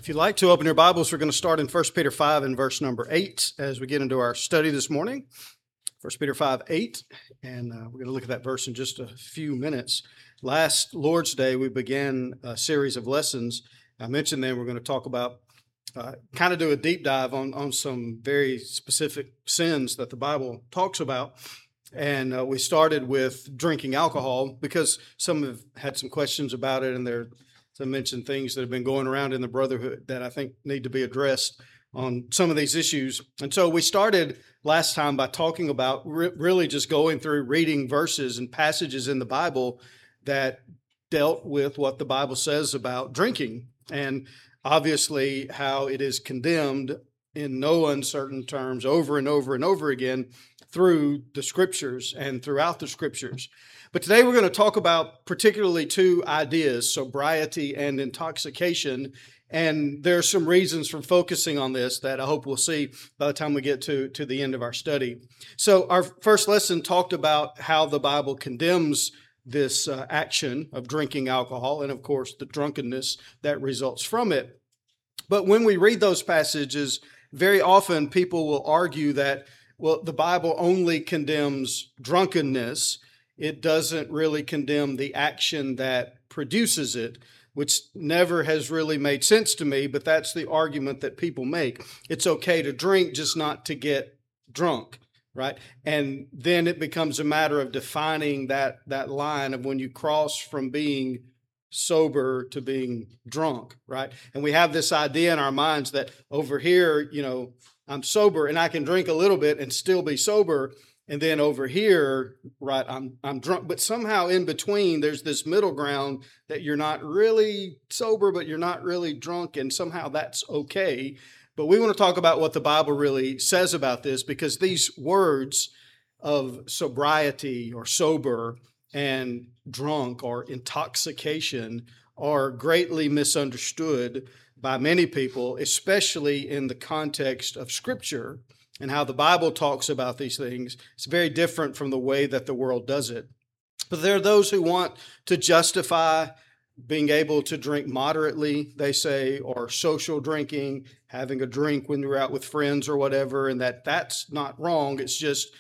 If you'd like to open your Bibles, we're going to start in 1 Peter 5 and verse number 8 as we get into our study this morning. 1 Peter 5, 8, and we're going to look at that verse in just a few minutes. Last Lord's Day, we began a series of lessons. I mentioned then we're going to talk about, kind of do a deep dive on some very specific sins that the Bible talks about. And we started with drinking alcohol because some have had some questions about it, and there I mentioned things that have been going around in the brotherhood that I think need to be addressed on some of these issues. And so we started last time by talking about really just going through reading verses and passages in the Bible that dealt with what the Bible says about drinking, and obviously how it is condemned in no uncertain terms over and over and over again through the Scriptures and throughout the Scriptures. But today we're going to talk about particularly two ideas, sobriety and intoxication. And there are some reasons for focusing on this that I hope we'll see by the time we get to the end of our study. So our first lesson talked about how the Bible condemns this action of drinking alcohol and, of course, the drunkenness that results from it. But when we read those passages, very often people will argue that, well, the Bible only condemns drunkenness. It doesn't really condemn the action that produces it, which never has really made sense to me, but that's the argument that people make. It's okay to drink, just not to get drunk, right? And then it becomes a matter of defining that line of when you cross from being sober to being drunk, right? And we have this idea in our minds that over here, I'm sober and I can drink a little bit and still be sober. And then over here, right, I'm drunk. But somehow in between, there's this middle ground that you're not really sober, but you're not really drunk. And somehow that's okay. But we want to talk about what the Bible really says about this, because these words of sobriety or sober and drunk or intoxication are greatly misunderstood by many people, especially in the context of Scripture. And how the Bible talks about these things. It's very different from the way that the world does it. But there are those who want to justify being able to drink moderately, they say, or social drinking, having a drink when you're out with friends or whatever, and that's not wrong. It's just,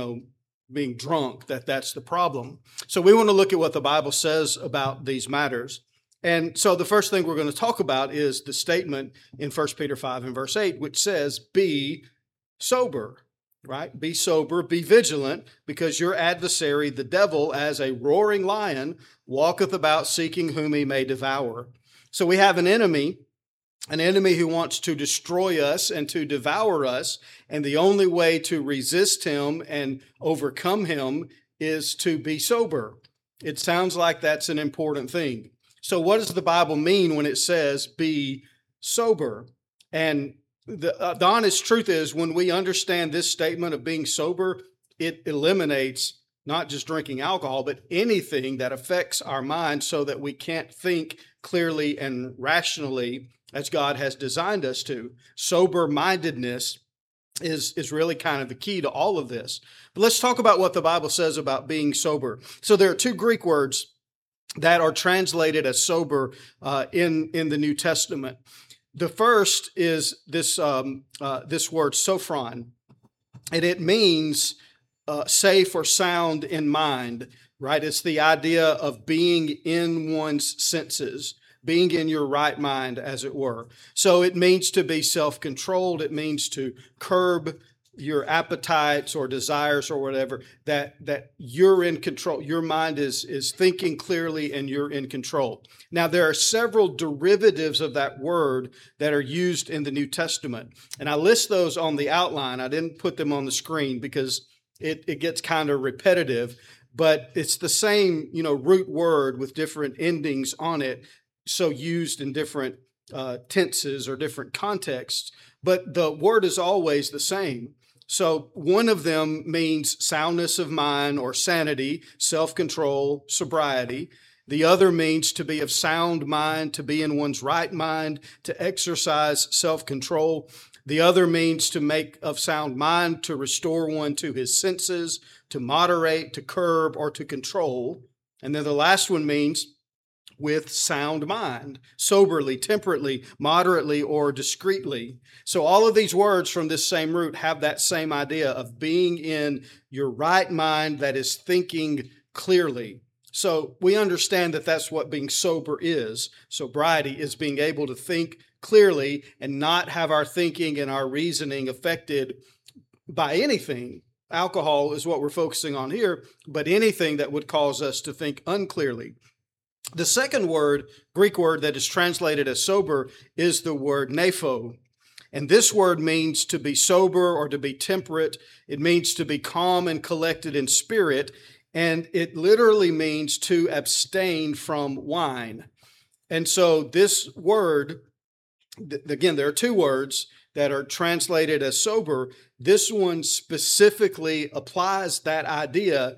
being drunk, that's the problem. So we want to look at what the Bible says about these matters. And so the first thing we're going to talk about is the statement in 1 Peter 5 and verse 8, which says, be sober, right? Be sober, be vigilant, because your adversary, the devil, as a roaring lion, walketh about seeking whom he may devour. So we have an enemy who wants to destroy us and to devour us. And the only way to resist him and overcome him is to be sober. It sounds like that's an important thing. So what does the Bible mean when it says be sober? And the honest truth is, when we understand this statement of being sober, it eliminates not just drinking alcohol, but anything that affects our mind so that we can't think clearly and rationally as God has designed us to. Sober-mindedness is really kind of the key to all of this. But let's talk about what the Bible says about being sober. So there are two Greek words that are translated as sober in the New Testament. The first is this word sophron, and it means safe or sound in mind, right? It's the idea of being in one's senses, being in your right mind, as it were. So it means to be self-controlled. It means to curb your appetites or desires or whatever, that you're in control. Your mind is thinking clearly and you're in control. Now, there are several derivatives of that word that are used in the New Testament. And I list those on the outline. I didn't put them on the screen because it gets kind of repetitive, but it's the same, root word with different endings on it. So used in different tenses or different contexts, but the word is always the same. So one of them means soundness of mind or sanity, self-control, sobriety. The other means to be of sound mind, to be in one's right mind, to exercise self-control. The other means to make of sound mind, to restore one to his senses, to moderate, to curb, or to control. And then the last one means with sound mind, soberly, temperately, moderately, or discreetly. So all of these words from this same root have that same idea of being in your right mind that is thinking clearly. So we understand that that's what being sober is. Sobriety is being able to think clearly and not have our thinking and our reasoning affected by anything. Alcohol is what we're focusing on here, but anything that would cause us to think unclearly. The second word, Greek word that is translated as sober, is the word nepho. And this word means to be sober or to be temperate. It means to be calm and collected in spirit. And it literally means to abstain from wine. And so this word, again, there are two words that are translated as sober. This one specifically applies that idea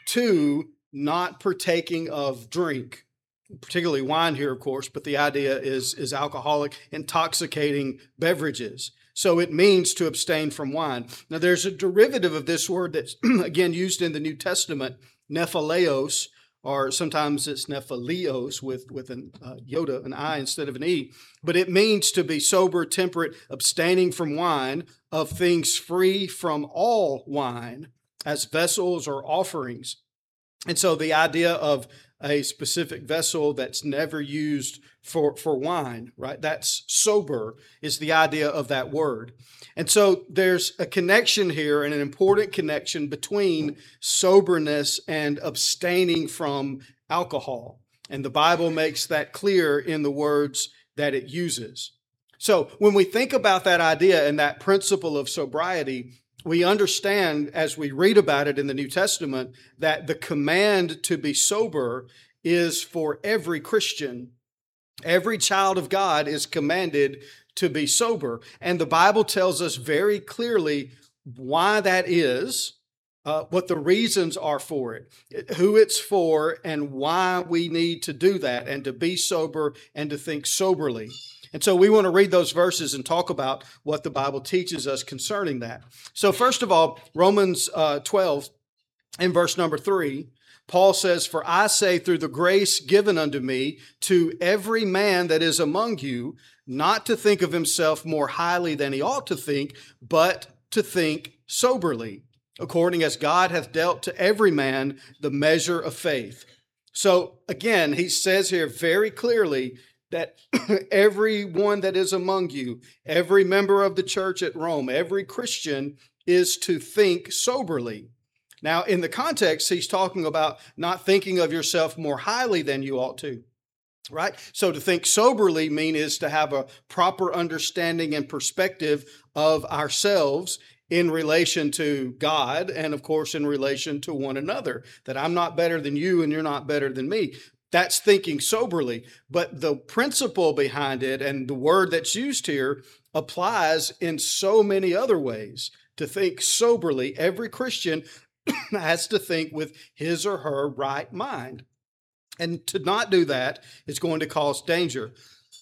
to not partaking of drink, particularly wine here, of course, but the idea is alcoholic, intoxicating beverages. So it means to abstain from wine. Now, there's a derivative of this word that's, again, used in the New Testament, nephaleos, or sometimes it's nephalios with an iota, an I instead of an E. But it means to be sober, temperate, abstaining from wine, of things free from all wine, as vessels or offerings. And so the idea of a specific vessel that's never used for wine, right? That's sober is the idea of that word. And so there's a connection here, and an important connection between soberness and abstaining from alcohol. And the Bible makes that clear in the words that it uses. So when we think about that idea and that principle of sobriety, we understand as we read about it in the New Testament that the command to be sober is for every Christian. Every child of God is commanded to be sober. And the Bible tells us very clearly why that is, what the reasons are for it, who it's for, and why we need to do that and to be sober and to think soberly. And so we want to read those verses and talk about what the Bible teaches us concerning that. So first of all, Romans 12 in verse number 3, Paul says, "For I say through the grace given unto me to every man that is among you, not to think of himself more highly than he ought to think, but to think soberly, according as God hath dealt to every man the measure of faith." So again, he says here very clearly that everyone that is among you, every member of the church at Rome, every Christian is to think soberly. Now, in the context, he's talking about not thinking of yourself more highly than you ought to, right? So to think soberly is to have a proper understanding and perspective of ourselves in relation to God and, of course, in relation to one another, that I'm not better than you and you're not better than me. That's thinking soberly. But the principle behind it and the word that's used here applies in so many other ways. To think soberly, every Christian has to think with his or her right mind. And to not do that is going to cause danger.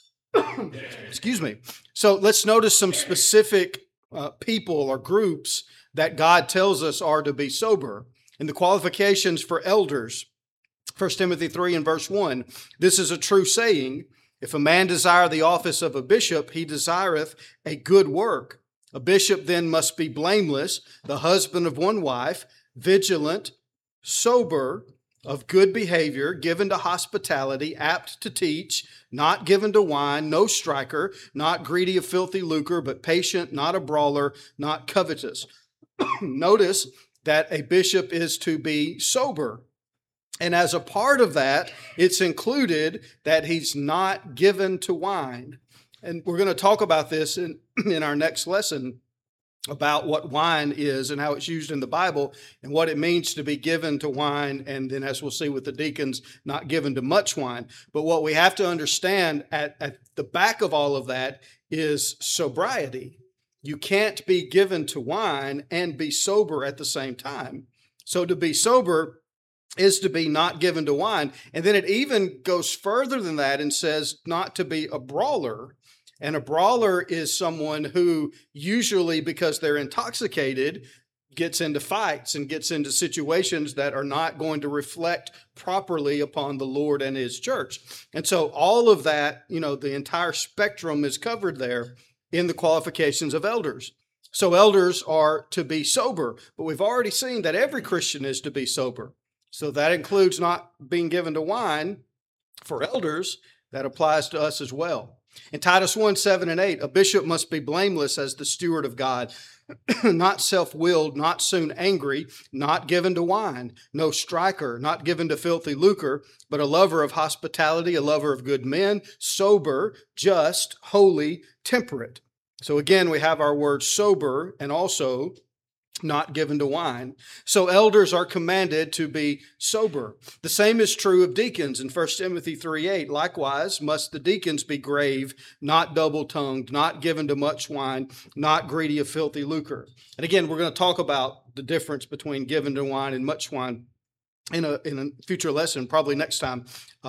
Excuse me. So let's notice some specific people or groups that God tells us are to be sober. And the qualifications for elders, 1 Timothy 3 and verse 1, "This is a true saying, if a man desire the office of a bishop, he desireth a good work. A bishop then must be blameless, the husband of one wife, vigilant, sober, of good behavior, given to hospitality, apt to teach, not given to wine, no striker, not greedy of filthy lucre, but patient, not a brawler, not covetous." Notice that a bishop is to be sober. And as a part of that, it's included that he's not given to wine. And we're going to talk about this in our next lesson about what wine is and how it's used in the Bible and what it means to be given to wine. And then, as we'll see with the deacons, not given to much wine. But what we have to understand at the back of all of that is sobriety. You can't be given to wine and be sober at the same time. So to be sober is to be not given to wine. And then it even goes further than that and says not to be a brawler. And a brawler is someone who usually, because they're intoxicated, gets into fights and gets into situations that are not going to reflect properly upon the Lord and his church. And so all of that, the entire spectrum is covered there in the qualifications of elders. So elders are to be sober, but we've already seen that every Christian is to be sober. So that includes not being given to wine for elders. That applies to us as well. In Titus 1, 7 and 8, a bishop must be blameless as the steward of God, not self-willed, not soon angry, not given to wine, no striker, not given to filthy lucre, but a lover of hospitality, a lover of good men, sober, just, holy, temperate. So again, we have our word sober and also not given to wine. So elders are commanded to be sober. The same is true of deacons in 1 Timothy 3:8. Likewise, must the deacons be grave, not double-tongued, not given to much wine, not greedy of filthy lucre. And again, we're going to talk about the difference between given to wine and much wine in a future lesson, probably next time.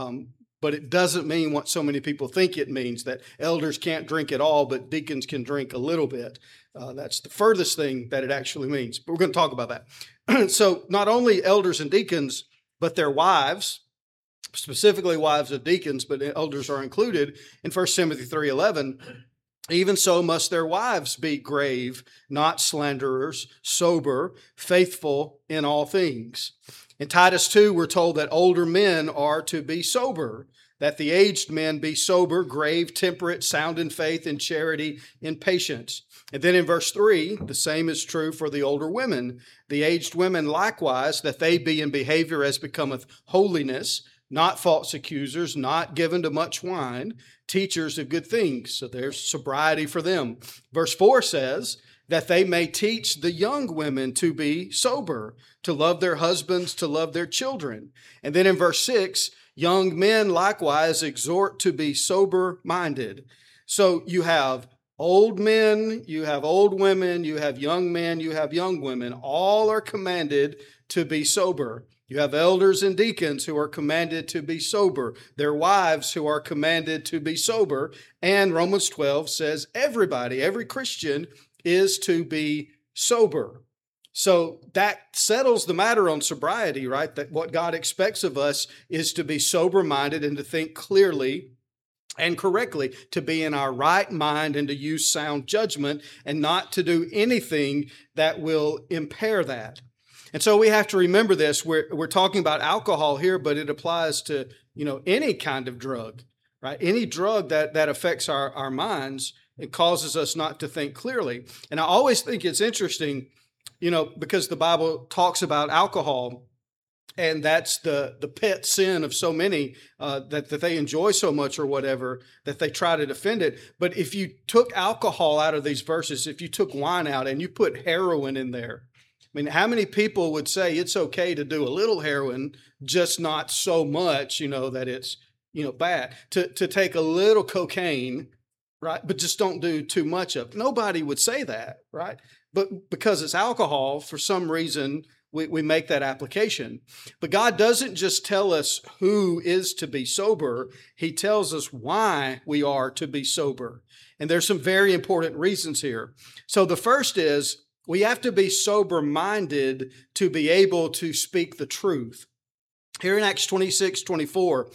But it doesn't mean what so many people think it means, that elders can't drink at all, but deacons can drink a little bit. That's the furthest thing that it actually means. But we're going to talk about that. So not only elders and deacons, but their wives, specifically wives of deacons, but elders are included in 1 Timothy 3:11. Even so must their wives be grave, not slanderers, sober, faithful in all things. In Titus 2, we're told that older men are to be sober, that the aged men be sober, grave, temperate, sound in faith, in charity, in patience. And then in verse 3, the same is true for the older women. The aged women likewise, that they be in behavior as becometh holiness, not false accusers, not given to much wine, teachers of good things. So there's sobriety for them. Verse 4 says that they may teach the young women to be sober, to love their husbands, to love their children. And then in verse 6, young men likewise exhort to be sober-minded. So you have old men, you have old women, you have young men, you have young women. All are commanded to be sober. You have elders and deacons who are commanded to be sober, their wives who are commanded to be sober, and Romans 12 says everybody, every Christian is to be sober. So that settles the matter on sobriety, right? That what God expects of us is to be sober-minded and to think clearly and correctly, to be in our right mind and to use sound judgment and not to do anything that will impair that. And so we have to remember this. We're talking about alcohol here, but it applies to, any kind of drug, right? Any drug that affects our minds, it causes us not to think clearly. And I always think it's interesting, because the Bible talks about alcohol, and that's the pet sin of so many that they enjoy so much or whatever, that they try to defend it. But if you took alcohol out of these verses, if you took wine out and you put heroin in there, I mean, how many people would say it's okay to do a little heroin, just not so much, that it's, bad? To take a little cocaine, right, but just don't do too much of it. Nobody would say that, right? But because it's alcohol, for some reason, we make that application. But God doesn't just tell us who is to be sober. He tells us why we are to be sober. And there's some very important reasons here. So the first is, we have to be sober-minded to be able to speak the truth. Here in Acts 26:24,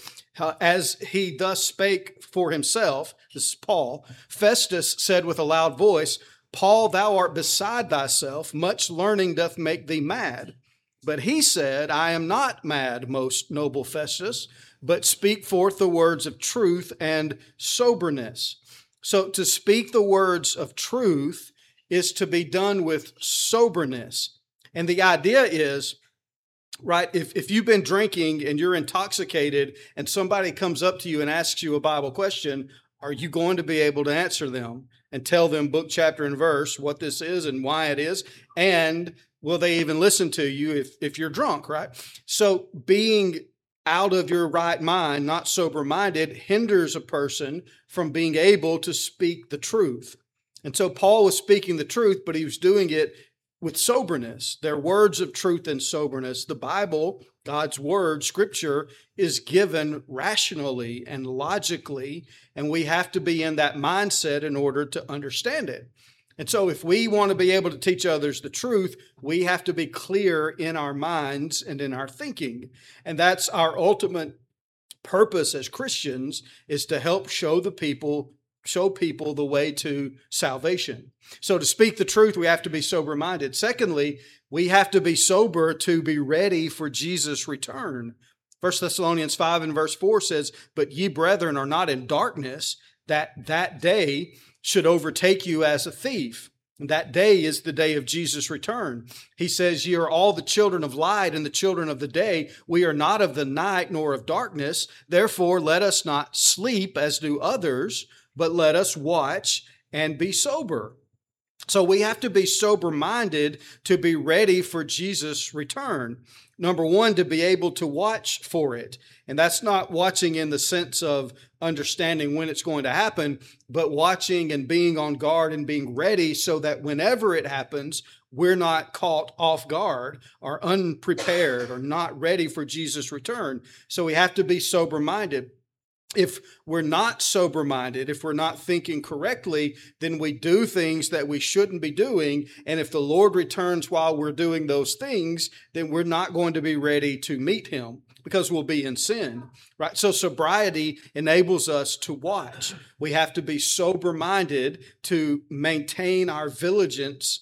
as he thus spake for himself, this is Paul, Festus said with a loud voice, Paul, thou art beside thyself, much learning doth make thee mad. But he said, I am not mad, most noble Festus, but speak forth the words of truth and soberness. So to speak the words of truth is to be done with soberness. And the idea is, right, if you've been drinking and you're intoxicated and somebody comes up to you and asks you a Bible question, are you going to be able to answer them and tell them book, chapter, and verse what this is and why it is? And will they even listen to you if you're drunk, right? So being out of your right mind, not sober-minded, hinders a person from being able to speak the truth. And so Paul was speaking the truth, but he was doing it with soberness. They're words of truth and soberness. The Bible, God's word, Scripture, is given rationally and logically, and we have to be in that mindset in order to understand it. And so if we want to be able to teach others the truth, we have to be clear in our minds and in our thinking. And that's our ultimate purpose as Christians, is to help show people the way to salvation. So to speak the truth, we have to be sober-minded. Secondly, we have to be sober to be ready for Jesus' return. 1 Thessalonians 5 and verse 4 says, "But ye, brethren, are not in darkness, that day should overtake you as a thief." And that day is the day of Jesus' return. He says, "Ye are all the children of light and the children of the day. We are not of the night nor of darkness. Therefore, let us not sleep as do others, but let us watch and be sober." So we have to be sober-minded to be ready for Jesus' return. Number one, to be able to watch for it. And that's not watching in the sense of understanding when it's going to happen, but watching and being on guard and being ready so that whenever it happens, we're not caught off guard or unprepared or not ready for Jesus' return. So we have to be sober-minded. If we're not sober-minded, if we're not thinking correctly, then we do things that we shouldn't be doing. And if the Lord returns while we're doing those things, then we're not going to be ready to meet him because we'll be in sin, right? So sobriety enables us to watch. We have to be sober-minded to maintain our diligence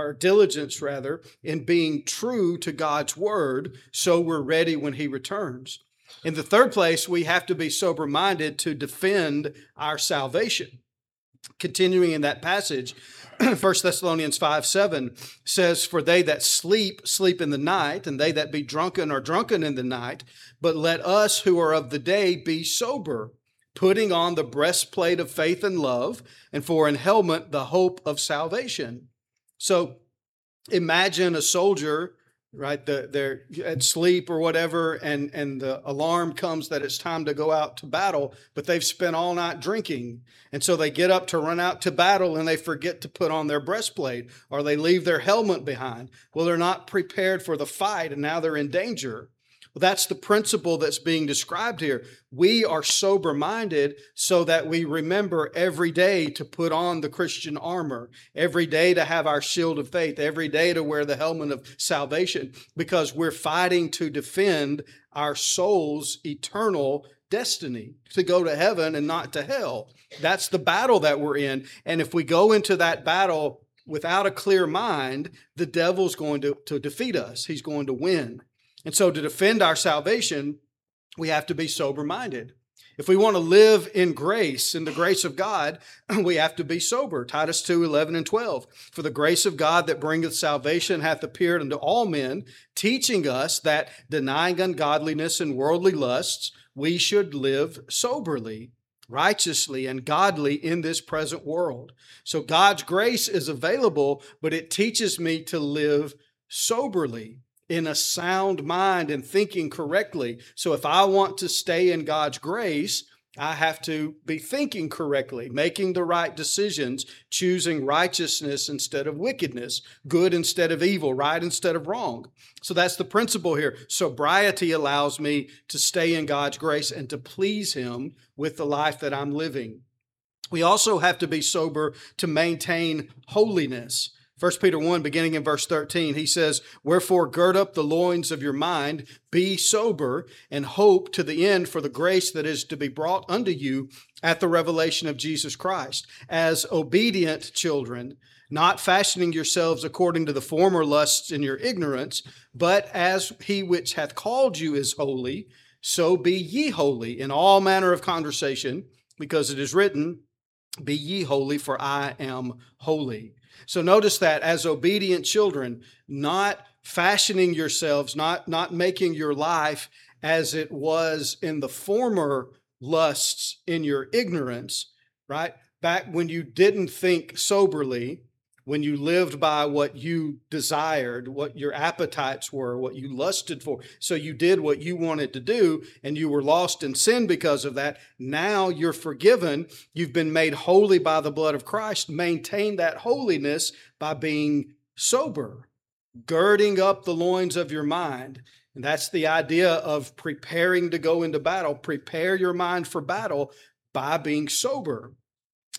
in being true to God's word, so we're ready when he returns. In the third place, we have to be sober-minded to defend our salvation. Continuing in that passage, 1 Thessalonians 5:7 says, "For they that sleep, sleep in the night, and they that be drunken are drunken in the night. But let us who are of the day be sober, putting on the breastplate of faith and love, and for an helmet the hope of salvation." So imagine a soldier, right? They're at sleep or whatever, and the alarm comes that it's time to go out to battle, but they've spent all night drinking. And so they get up to run out to battle and they forget to put on their breastplate, or they leave their helmet behind. Well, they're not prepared for the fight and now they're in danger. Well, that's the principle that's being described here. We are sober-minded so that we remember every day to put on the Christian armor, every day to have our shield of faith, every day to wear the helmet of salvation, because we're fighting to defend our soul's eternal destiny, to go to heaven and not to hell. That's the battle that we're in. And if we go into that battle without a clear mind, the devil's going to defeat us. He's going to win. And so to defend our salvation, we have to be sober-minded. If we want to live in grace, in the grace of God, we have to be sober. Titus 2:11 and 12. "For the grace of God that bringeth salvation hath appeared unto all men, teaching us that, denying ungodliness and worldly lusts, we should live soberly, righteously, and godly in this present world." So God's grace is available, but it teaches me to live soberly, in a sound mind and thinking correctly. So if I want to stay in God's grace, I have to be thinking correctly, making the right decisions, choosing righteousness instead of wickedness, good instead of evil, right instead of wrong. So that's the principle here. Sobriety allows me to stay in God's grace and to please him with the life that I'm living. We also have to be sober to maintain holiness. 1 Peter 1, beginning in verse 13, he says, "Wherefore gird up the loins of your mind, be sober, and hope to the end for the grace that is to be brought unto you at the revelation of Jesus Christ, as obedient children, not fashioning yourselves according to the former lusts in your ignorance, but as he which hath called you is holy, so be ye holy in all manner of conversation, because it is written, Be ye holy, for I am holy." So notice that as obedient children, not fashioning yourselves, not making your life as it was in the former lusts in your ignorance, right? Back when you didn't think soberly, when you lived by what you desired, what your appetites were, what you lusted for. So you did what you wanted to do, and you were lost in sin because of that. Now you're forgiven. You've been made holy by the blood of Christ. Maintain that holiness by being sober, girding up the loins of your mind. And that's the idea of preparing to go into battle. Prepare your mind for battle by being sober.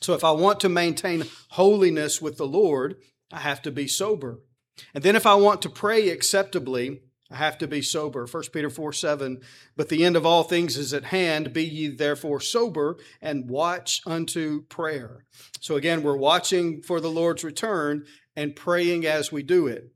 So if I want to maintain holiness with the Lord, I have to be sober. And then if I want to pray acceptably, I have to be sober. 1 Peter 4:7, but the end of all things is at hand. Be ye therefore sober and watch unto prayer. So again, we're watching for the Lord's return and praying as we do it.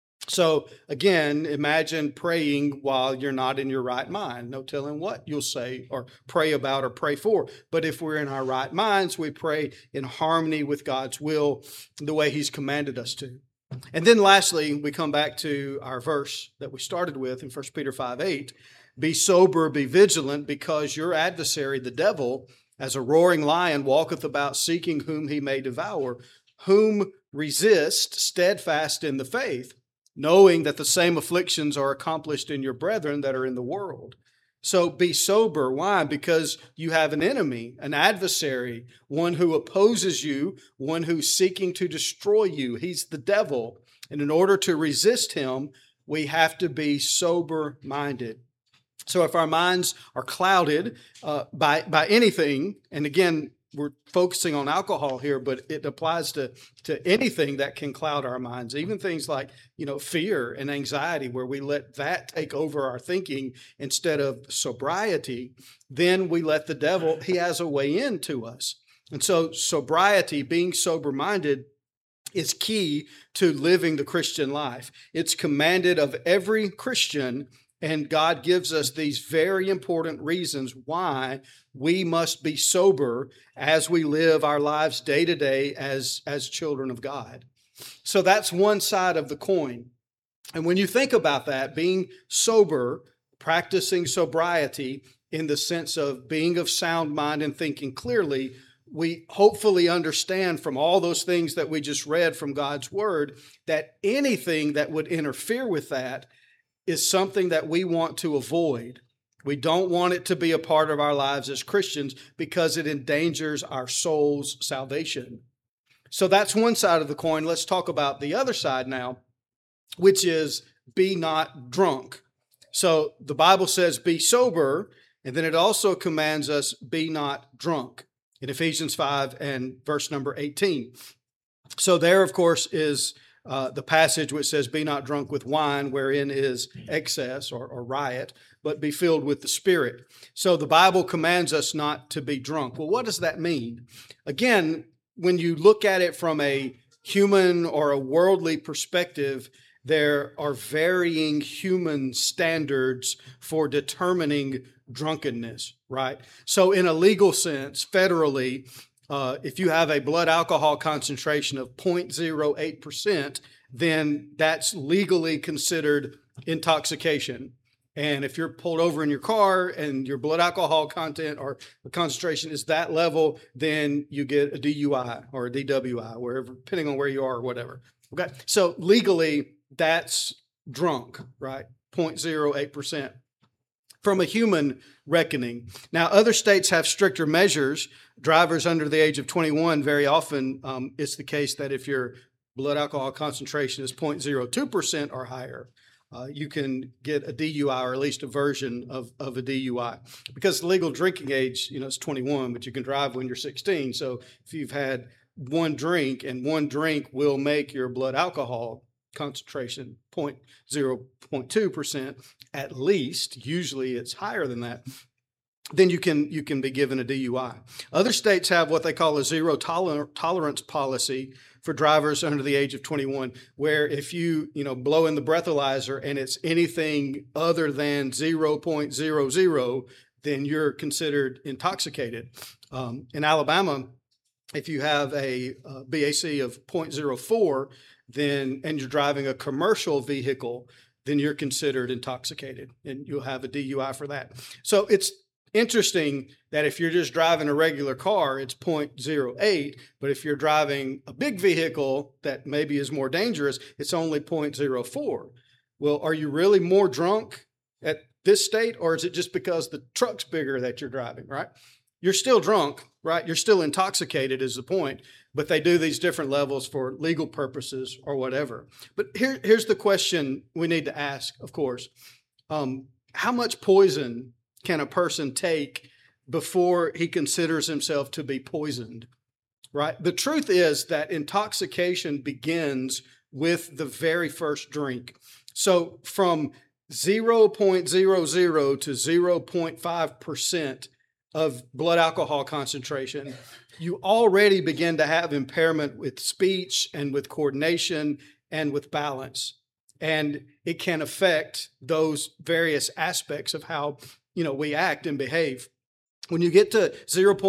So again, imagine praying while you're not in your right mind. No telling what you'll say or pray about or pray for. But if we're in our right minds, we pray in harmony with God's will, the way He's commanded us to. And then lastly, we come back to our verse that we started with in 1 Peter 5:8. Be sober, be vigilant, because your adversary, the devil, as a roaring lion, walketh about seeking whom he may devour, whom resist steadfast in the faith, knowing that the same afflictions are accomplished in your brethren that are in the world. So be sober. Why? Because you have an enemy, an adversary, one who opposes you, one who's seeking to destroy you. He's the devil. And in order to resist him, we have to be sober-minded. So if our minds are clouded by anything, and again, we're focusing on alcohol here, but it applies to anything that can cloud our minds, even things like, fear and anxiety, where we let that take over our thinking instead of sobriety, then we let the devil, he has a way into us. And so sobriety, being sober-minded, is key to living the Christian life. It's commanded of every Christian. And God gives us these very important reasons why we must be sober as we live our lives day to day as children of God. So that's one side of the coin. And when you think about that, being sober, practicing sobriety in the sense of being of sound mind and thinking clearly, we hopefully understand from all those things that we just read from God's Word that anything that would interfere with that is something that we want to avoid. We don't want it to be a part of our lives as Christians because it endangers our soul's salvation. So that's one side of the coin. Let's talk about the other side now, which is be not drunk. So the Bible says be sober, and then it also commands us be not drunk in Ephesians 5 and verse number 18. So there, of course, is the passage which says, be not drunk with wine, wherein is excess or riot, but be filled with the Spirit. So the Bible commands us not to be drunk. Well, what does that mean? Again, when you look at it from a human or a worldly perspective, there are varying human standards for determining drunkenness, right? So in a legal sense, federally, if you have a blood alcohol concentration of 0.08%, then that's legally considered intoxication. And if you're pulled over in your car and your blood alcohol content or the concentration is that level, then you get a DUI or a DWI, wherever, depending on where you are or whatever. Okay, so legally, that's drunk, right? 0.08%. From a human reckoning. Now, other states have stricter measures. Drivers under the age of 21, very often it's the case that if your blood alcohol concentration is 0.02% or higher, you can get a DUI or at least a version of a DUI. Because the legal drinking age, is 21, but you can drive when you're 16. So if you've had one drink, and one drink will make your blood alcohol concentration 0.2% at least, usually it's higher than that, then you can be given a DUI. Other states have what they call a zero tolerance policy for drivers under the age of 21, where if you blow in the breathalyzer and it's anything other than 0.00, then you're considered intoxicated. In Alabama, if you have a BAC of 0.04, and you're driving a commercial vehicle, then you're considered intoxicated, and you'll have a DUI for that. So it's interesting that if you're just driving a regular car, it's 0.08, but if you're driving a big vehicle that maybe is more dangerous, it's only 0.04. Well, are you really more drunk at this state, or is it just because the truck's bigger that you're driving, right? You're still drunk, right? You're still intoxicated is the point, but they do these different levels for legal purposes or whatever. But here's the question we need to ask, of course. How much poison can a person take before he considers himself to be poisoned? right? The truth is that intoxication begins with the very first drink. So from 0.00 to 0.5% of blood alcohol concentration, you already begin to have impairment with speech and with coordination and with balance. And it can affect those various aspects of how, we act and behave. When you get to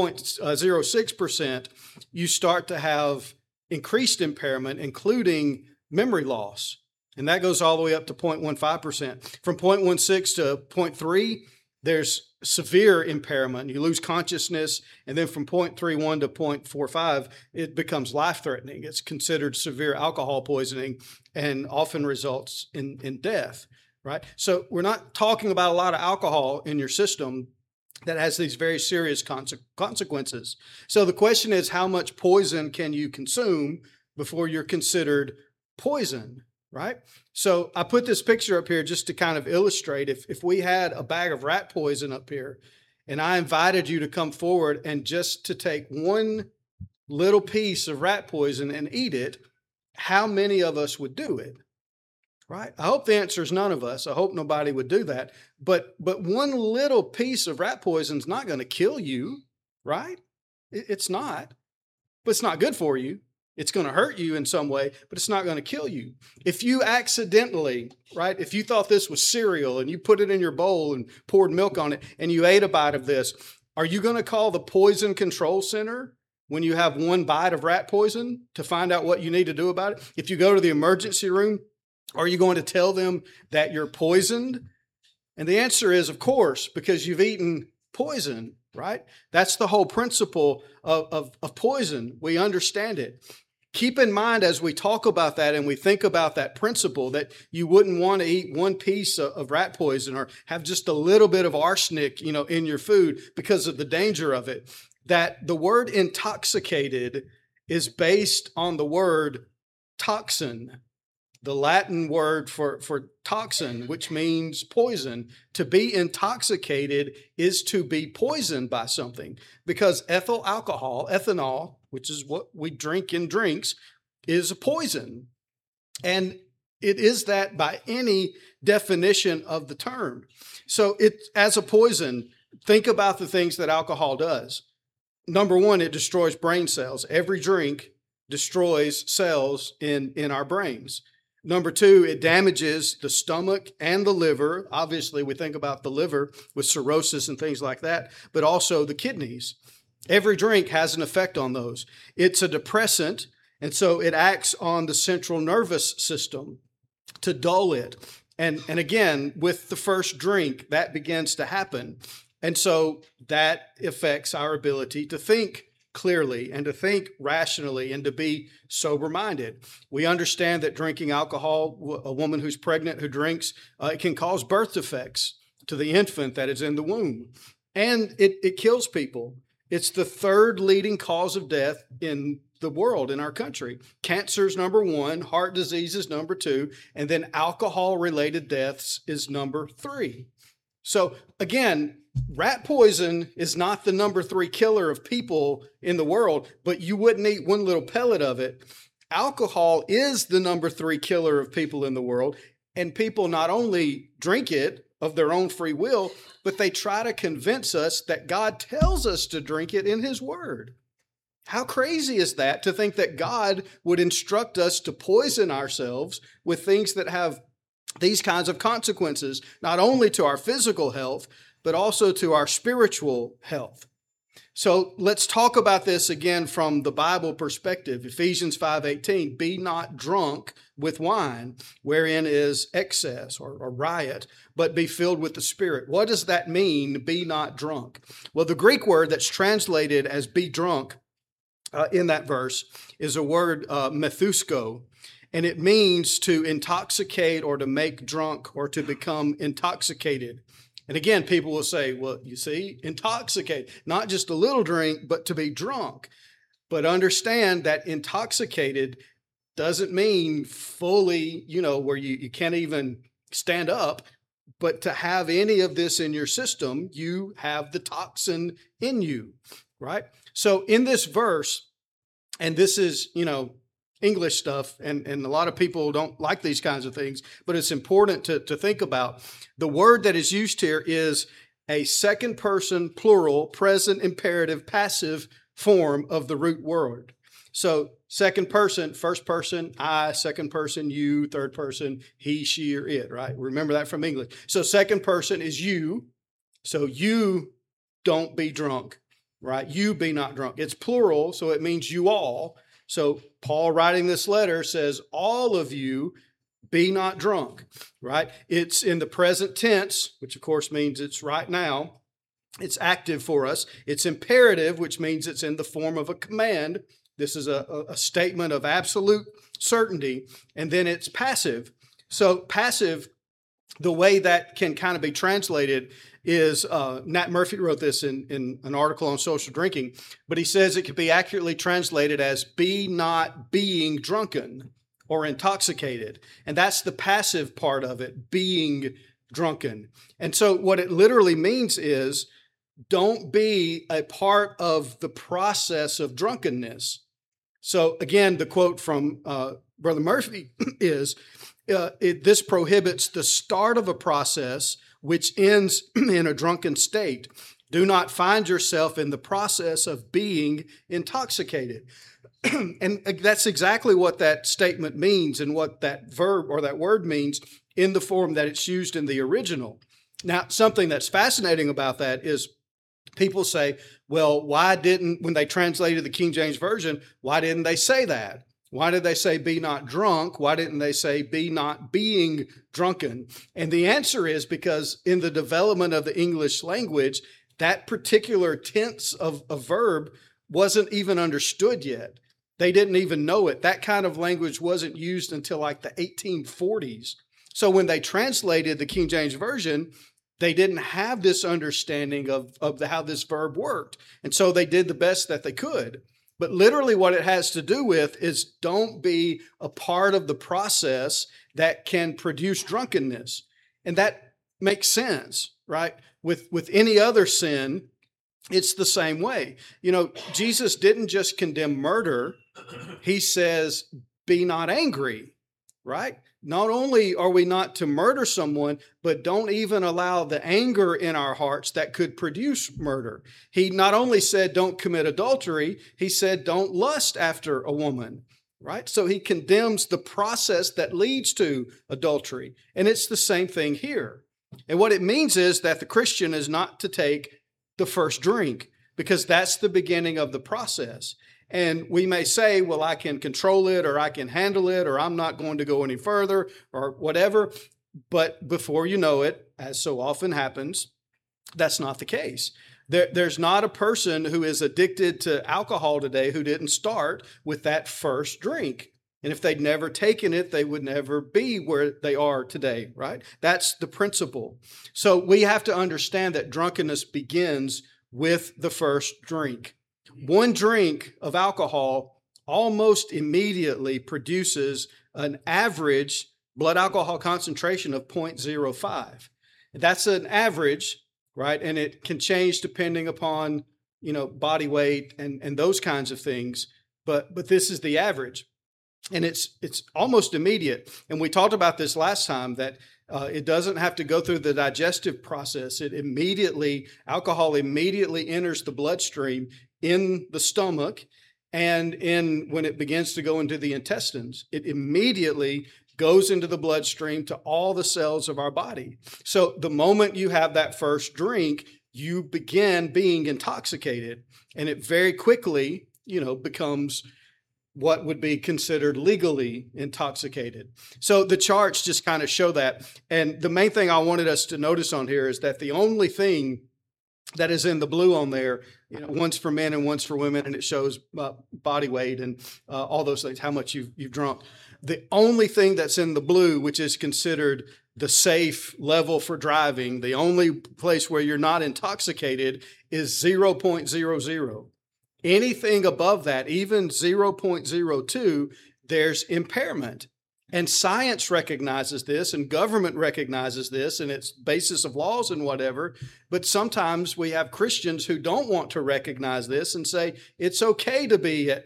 0.06%, you start to have increased impairment, including memory loss. And that goes all the way up to 0.15%. From 0.16 to 0.3, there's severe impairment. You lose consciousness. And then from 0.31 to 0.45, it becomes life-threatening. It's considered severe alcohol poisoning and often results in death, right? So we're not talking about a lot of alcohol in your system that has these very serious consequences. So the question is, how much poison can you consume before you're considered poison, right? So I put this picture up here just to kind of illustrate, if we had a bag of rat poison up here and I invited you to come forward and just to take one little piece of rat poison and eat it, how many of us would do it? Right? I hope the answer is none of us. I hope nobody would do that. But one little piece of rat poison is not going to kill you, right? It's not. But it's not good for you. It's going to hurt you in some way, but it's not going to kill you. If you accidentally, right, if you thought this was cereal and you put it in your bowl and poured milk on it and you ate a bite of this, are you going to call the Poison Control Center when you have one bite of rat poison to find out what you need to do about it? If you go to the emergency room, are you going to tell them that you're poisoned? And the answer is, of course, because you've eaten poison, right? That's the whole principle of poison. We understand it. Keep in mind as we talk about that and we think about that principle that you wouldn't want to eat one piece of rat poison or have just a little bit of arsenic, in your food because of the danger of it. That the word intoxicated is based on the word toxin. The Latin word for toxin, which means poison. To be intoxicated is to be poisoned by something, because ethyl alcohol, ethanol, which is what we drink in drinks, is a poison. And it is that by any definition of the term. So as a poison, think about the things that alcohol does. Number one, it destroys brain cells. Every drink destroys cells in our brains. Number two, it damages the stomach and the liver. Obviously, we think about the liver with cirrhosis and things like that, but also the kidneys. Every drink has an effect on those. It's a depressant, and so it acts on the central nervous system to dull it. And again, with the first drink, that begins to happen. And so that affects our ability to think clearly and to think rationally and to be sober-minded. We understand that drinking alcohol, a woman who's pregnant who drinks, it can cause birth defects to the infant that is in the womb. And it kills people. It's the third leading cause of death in the world, in our country. Cancer is number one, heart disease is number two, and then alcohol-related deaths is number three. So again, rat poison is not the number three killer of people in the world, but you wouldn't eat one little pellet of it. Alcohol is the number three killer of people in the world, and people not only drink it of their own free will, but they try to convince us that God tells us to drink it in His Word. How crazy is that, to think that God would instruct us to poison ourselves with things that have these kinds of consequences, not only to our physical health, but also to our spiritual health. So let's talk about this again from the Bible perspective. Ephesians 5:18, be not drunk with wine, wherein is excess or riot, but be filled with the Spirit. What does that mean, be not drunk? Well, the Greek word that's translated as be drunk in that verse is a word methusko, and it means to intoxicate or to make drunk or to become intoxicated. And again, people will say, well, you see, intoxicate, not just a little drink, but to be drunk. But understand that intoxicated doesn't mean fully, where you can't even stand up. But to have any of this in your system, you have the toxin in you, right? So in this verse, And this is, English stuff, and a lot of people don't like these kinds of things, but it's important to think about. The word that is used here is a second person, plural, present, imperative, passive form of the root word. So second person, first person, I, second person, you, third person, he, she, or it, right? Remember that from English. So second person is you. So you don't be drunk, right? You be not drunk. It's plural, so it means you all. So Paul writing this letter says, all of you be not drunk, right? It's in the present tense, which of course means it's right now. It's active for us. It's imperative, which means it's in the form of a command. This is a statement of absolute certainty. And then it's passive. So passive, the way that can kind of be translated is, Nat Murphy wrote this in an article on social drinking, but he says it could be accurately translated as be not being drunken or intoxicated. And that's the passive part of it, being drunken. And so what it literally means is don't be a part of the process of drunkenness. So again, the quote from Brother Murphy is, this prohibits the start of a process which ends in a drunken state. Do not find yourself in the process of being intoxicated. And that's exactly what that statement means and what that verb or that word means in the form that it's used in the original. Now, something that's fascinating about that is people say, well, when they translated the King James Version, why didn't they say that? Why did they say be not drunk? Why didn't they say be not being drunken? And the answer is because in the development of the English language, that particular tense of a verb wasn't even understood yet. They didn't even know it. That kind of language wasn't used until like the 1840s. So when they translated the King James Version, they didn't have this understanding of how this verb worked. And so they did the best that they could. But literally what it has to do with is don't be a part of the process that can produce drunkenness. And that makes sense, right? With any other sin, it's the same way. Jesus didn't just condemn murder. He says, be not angry, right? Not only are we not to murder someone, but don't even allow the anger in our hearts that could produce murder. He not only said don't commit adultery, he said don't lust after a woman, right? So he condemns the process that leads to adultery. And it's the same thing here. And what it means is that the Christian is not to take the first drink because that's the beginning of the process. And we may say, well, I can control it or I can handle it or I'm not going to go any further or whatever. But before you know it, as so often happens, that's not the case. There's not a person who is addicted to alcohol today who didn't start with that first drink. And if they'd never taken it, they would never be where they are today, right? That's the principle. So we have to understand that drunkenness begins with the first drink. One drink of alcohol almost immediately produces an average blood alcohol concentration of 0.05. That's an average, right? And it can change depending upon, body weight and those kinds of things. But this is the average. And it's almost immediate. And we talked about this last time that it doesn't have to go through the digestive process. Alcohol immediately enters the bloodstream in the stomach, and when it begins to go into the intestines, it immediately goes into the bloodstream to all the cells of our body. So the moment you have that first drink, you begin being intoxicated, and it very quickly, becomes what would be considered legally intoxicated. So the charts just kind of show that. And the main thing I wanted us to notice on here is that the only thing that is in the blue on there, one's for men and one's for women, and it shows body weight and all those things, how much you've drunk. The only thing that's in the blue, which is considered the safe level for driving, the only place where you're not intoxicated is 0.00. Anything above that, even 0.02, there's impairment. And science recognizes this, and government recognizes this, and its basis of laws and whatever. But sometimes we have Christians who don't want to recognize this and say it's okay to be at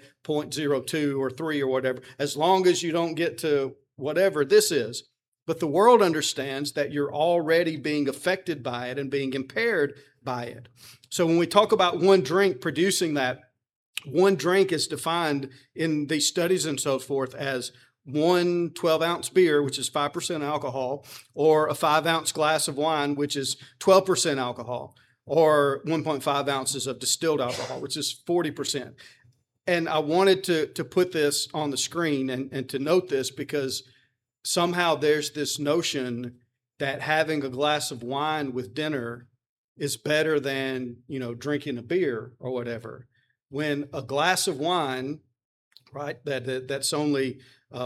0.02 or 3 or whatever, as long as you don't get to whatever this is. But the world understands that you're already being affected by it and being impaired by it. So when we talk about one drink producing that, one drink is defined in these studies and so forth as one 12-ounce beer, which is 5% alcohol, or a 5-ounce glass of wine, which is 12% alcohol, or 1.5 ounces of distilled alcohol, which is 40%. And I wanted to put this on the screen and to note this because somehow there's this notion that having a glass of wine with dinner is better than, drinking a beer or whatever. When a glass of wine, right, that's only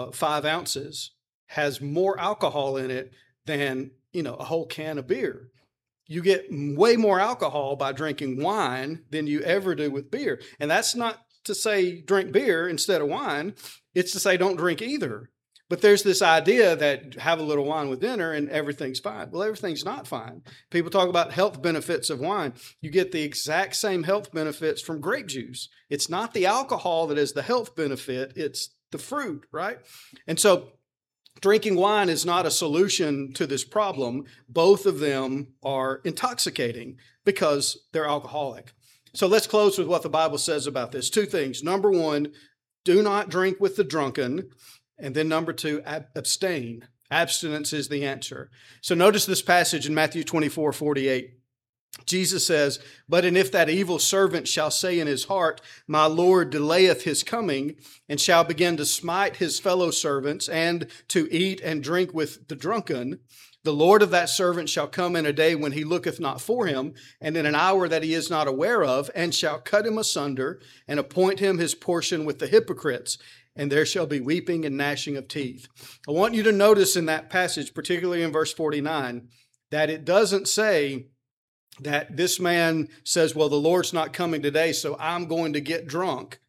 5 ounces, has more alcohol in it than, a whole can of beer. You get way more alcohol by drinking wine than you ever do with beer. And that's not to say drink beer instead of wine. It's to say don't drink either. But there's this idea that have a little wine with dinner and everything's fine. Well, everything's not fine. People talk about health benefits of wine. You get the exact same health benefits from grape juice. It's not the alcohol that is the health benefit. It's the fruit, right? And so drinking wine is not a solution to this problem. Both of them are intoxicating because they're alcoholic. So let's close with what the Bible says about this. 2 things. Number 1, do not drink with the drunken. And then number 2, abstain. Abstinence is the answer. So notice this passage in Matthew 24:48. Jesus says, "But and if that evil servant shall say in his heart, My Lord delayeth his coming, and shall begin to smite his fellow servants, and to eat and drink with the drunken, the Lord of that servant shall come in a day when he looketh not for him, and in an hour that he is not aware of, and shall cut him asunder, and appoint him his portion with the hypocrites. And there shall be weeping and gnashing of teeth." I want you to notice in that passage, particularly in verse 49, that it doesn't say that this man says, well, the Lord's not coming today, so I'm going to get drunk.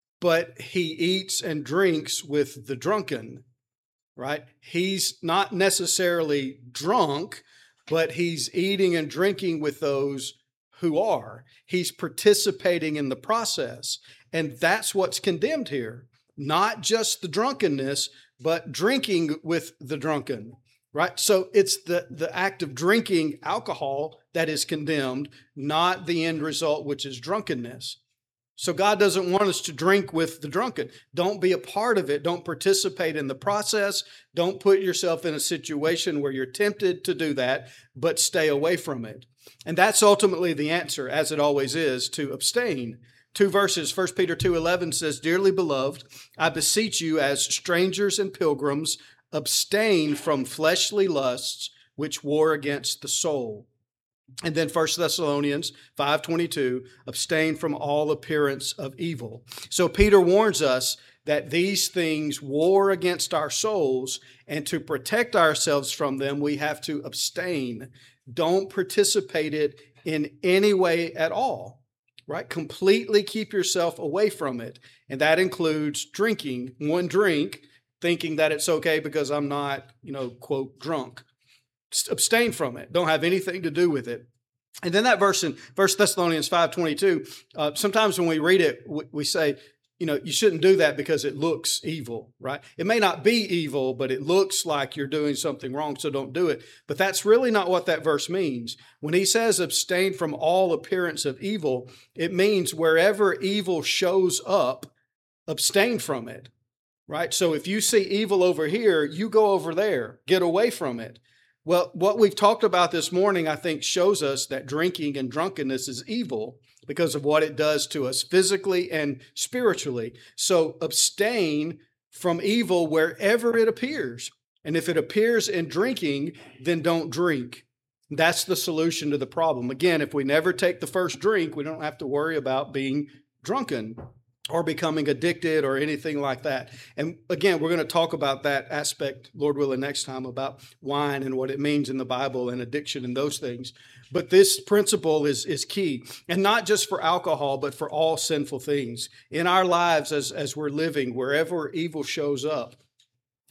But he eats and drinks with the drunken, right? He's not necessarily drunk, but he's eating and drinking with those who are. He's participating in the process. And that's what's condemned here. Not just the drunkenness, but drinking with the drunken, right? So it's the act of drinking alcohol that is condemned, not the end result, which is drunkenness. So God doesn't want us to drink with the drunken. Don't be a part of it. Don't participate in the process. Don't put yourself in a situation where you're tempted to do that, but stay away from it. And that's ultimately the answer, as it always is, to abstain. 2 verses, 1 Peter 2:11 says, "Dearly beloved, I beseech you as strangers and pilgrims, abstain from fleshly lusts which war against the soul." And then 1 Thessalonians 5:22, "Abstain from all appearance of evil." So Peter warns us that these things war against our souls, and to protect ourselves from them, we have to abstain. Don't participate it in any way at all. Right? Completely keep yourself away from it. And that includes drinking one drink, thinking that it's okay because I'm not, quote, drunk. Just abstain from it. Don't have anything to do with it. And then that verse in 1 Thessalonians 5:22, sometimes when we read it, we say, you shouldn't do that because it looks evil, right? It may not be evil, but it looks like you're doing something wrong, so don't do it. But that's really not what that verse means. When he says abstain from all appearance of evil, it means wherever evil shows up, abstain from it, right? So if you see evil over here, you go over there, get away from it. Well, what we've talked about this morning, I think, shows us that drinking and drunkenness is evil because of what it does to us physically and spiritually. So abstain from evil wherever it appears. And if it appears in drinking, then don't drink. That's the solution to the problem. Again, if we never take the first drink, we don't have to worry about being drunken or becoming addicted or anything like that. And again, we're going to talk about that aspect, Lord willing, next time about wine and what it means in the Bible and addiction and those things. But this principle is key, and not just for alcohol, but for all sinful things in our lives as we're living, wherever evil shows up.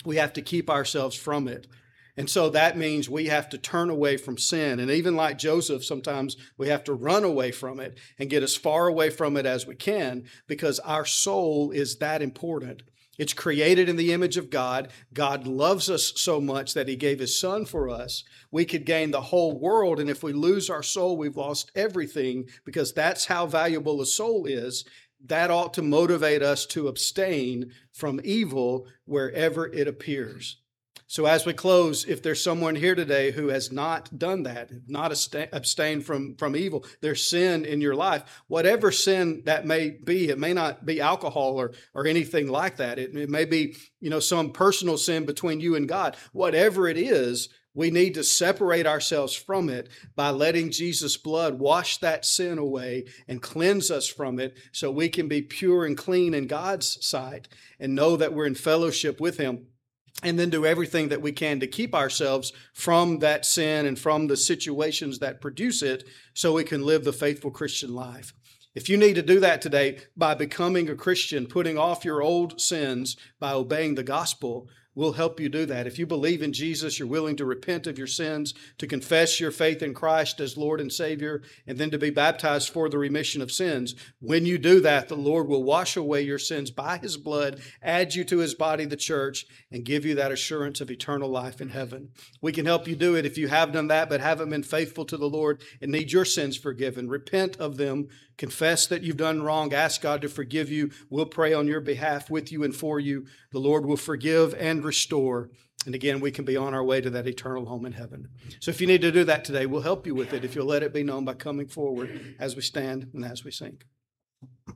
we have to keep ourselves from it. And so that means we have to turn away from sin. And even like Joseph, sometimes we have to run away from it and get as far away from it as we can, because our soul is that important. It's created in the image of God. God loves us so much that he gave his son for us. We could gain the whole world, and if we lose our soul, we've lost everything, because that's how valuable a soul is. That ought to motivate us to abstain from evil wherever it appears. So as we close, if there's someone here today who has not done that, not abstained from evil, there's sin in your life, whatever sin that may be, it may not be alcohol or anything like that. It may be, some personal sin between you and God. Whatever it is, we need to separate ourselves from it by letting Jesus' blood wash that sin away and cleanse us from it, so we can be pure and clean in God's sight and know that we're in fellowship with him. And then do everything that we can to keep ourselves from that sin and from the situations that produce it, so we can live the faithful Christian life. If you need to do that today by becoming a Christian, putting off your old sins by obeying the gospel, we'll help you do that. If you believe in Jesus, you're willing to repent of your sins, to confess your faith in Christ as Lord and Savior, and then to be baptized for the remission of sins. When you do that, the Lord will wash away your sins by his blood, add you to his body, the church, and give you that assurance of eternal life in heaven. We can help you do it if you have done that but haven't been faithful to the Lord and need your sins forgiven. Repent of them. Confess that you've done wrong. Ask God to forgive you. We'll pray on your behalf, with you and for you. The Lord will forgive and restore. And again, we can be on our way to that eternal home in heaven. So if you need to do that today, we'll help you with it if you'll let it be known by coming forward as we stand and as we sing.